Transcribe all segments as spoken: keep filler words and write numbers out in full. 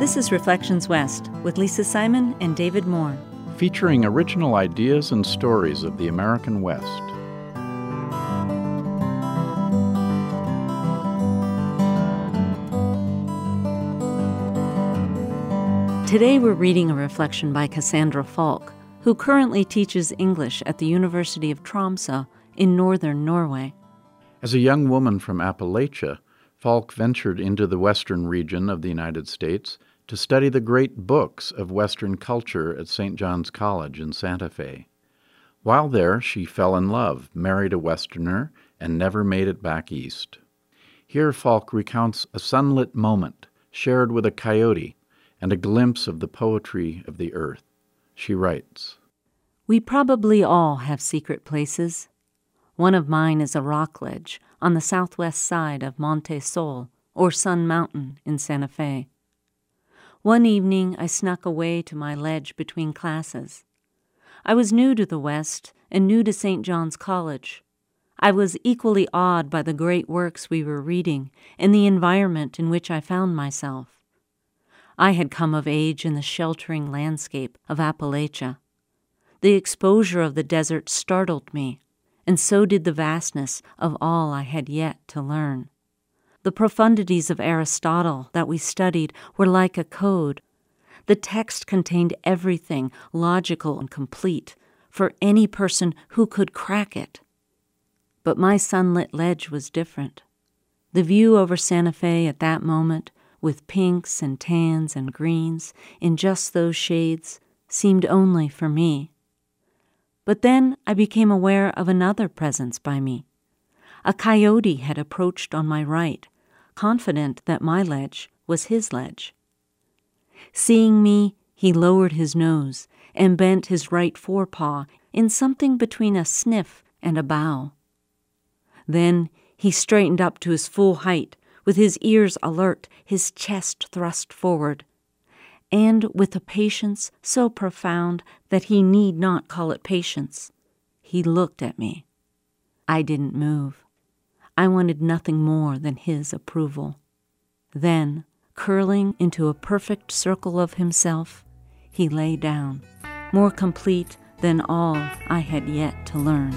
This is Reflections West with Lisa Simon and David Moore, featuring original ideas and stories of the American West. Today we're reading a reflection by Cassandra Falk, who currently teaches English at the University of Tromsø in northern Norway. As a young woman from Appalachia, Falk ventured into the western region of the United States to study the great books of Western culture at Saint John's College in Santa Fe. While there, she fell in love, married a Westerner, and never made it back east. Here Falk recounts a sunlit moment shared with a coyote and a glimpse of the poetry of the earth. She writes, "We probably all have secret places. One of mine is a rock ledge on the southwest side of Monte Sol, or Sun Mountain, in Santa Fe. One evening I snuck away to my ledge between classes. I was new to the West and new to Saint John's College. I was equally awed by the great works we were reading and the environment in which I found myself. I had come of age in the sheltering landscape of Appalachia. The exposure of the desert startled me, and so did the vastness of all I had yet to learn. The profundities of Aristotle that we studied were like a code. The text contained everything logical and complete for any person who could crack it. But my sunlit ledge was different. The view over Santa Fe at that moment, with pinks and tans and greens in just those shades, seemed only for me. But then I became aware of another presence by me. A coyote had approached on my right, confident that my ledge was his ledge. Seeing me, he lowered his nose and bent his right forepaw in something between a sniff and a bow. Then he straightened up to his full height, with his ears alert, his chest thrust forward, and with a patience so profound that he need not call it patience, he looked at me. I didn't move. I wanted nothing more than his approval. Then, curling into a perfect circle of himself, he lay down, more complete than all I had yet to learn.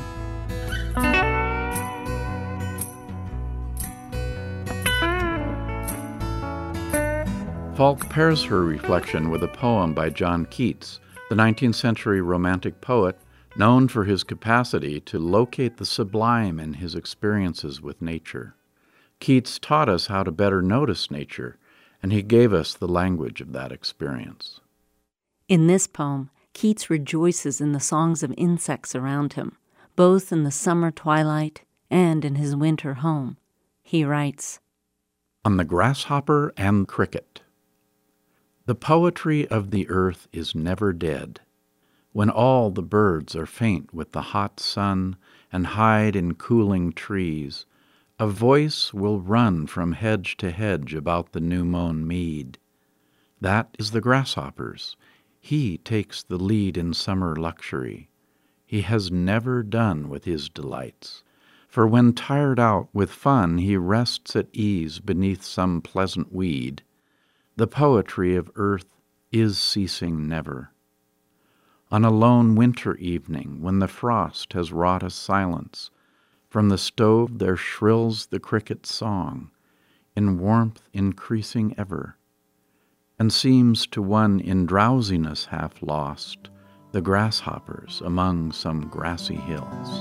Falk pairs her reflection with a poem by John Keats, the nineteenth century Romantic poet, known for his capacity to locate the sublime in his experiences with nature. Keats taught us how to better notice nature, and he gave us the language of that experience. In this poem, Keats rejoices in the songs of insects around him, both in the summer twilight and in his winter home. He writes, "On the grasshopper and cricket. The poetry of the earth is never dead. When all the birds are faint with the hot sun and hide in cooling trees, a voice will run from hedge to hedge about the new-mown mead. That is the grasshopper's. He takes the lead in summer luxury. He has never done with his delights. For when tired out with fun he rests at ease beneath some pleasant weed. The poetry of earth is ceasing never. On a lone winter evening, when the frost has wrought a silence, from the stove there shrills the cricket's song, in warmth increasing ever, and seems to one in drowsiness half lost, the grasshoppers among some grassy hills."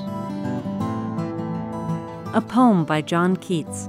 A poem by John Keats.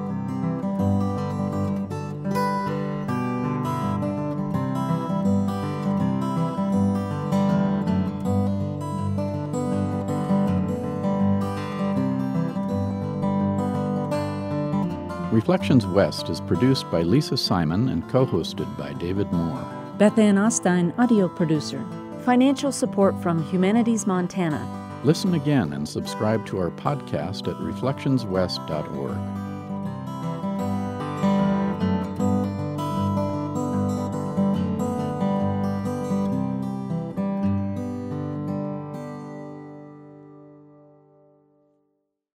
Reflections West is produced by Lisa Simon and co-hosted by David Moore. Beth Ann Ostein, audio producer. Financial support from Humanities Montana. Listen again and subscribe to our podcast at reflections west dot org.